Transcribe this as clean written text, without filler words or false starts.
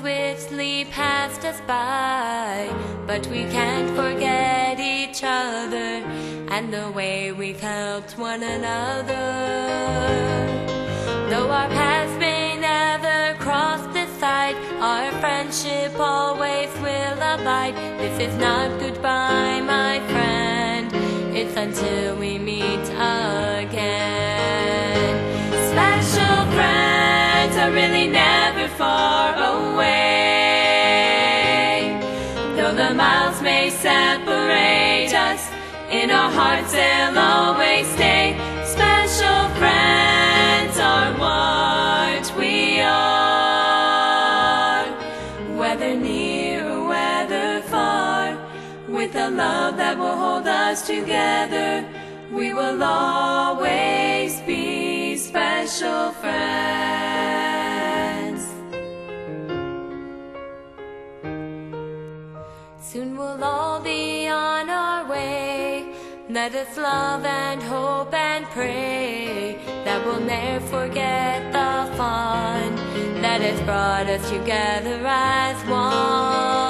swiftly passed us by, but we can't forget each other and the way we've helped one another. Though our paths may never cross this side, our friendship always will abide. This is not goodbye, my friend, it's until we meet again. Special friends are really never far away. Though the miles may separate us, in our hearts they'll always stay. Special friends are what we are, whether near or whether far. With a love that will hold us together, we will always be special friends. Soon we'll all be on our way. Let us love and hope and pray that we'll never forget the fun that has brought us together as one.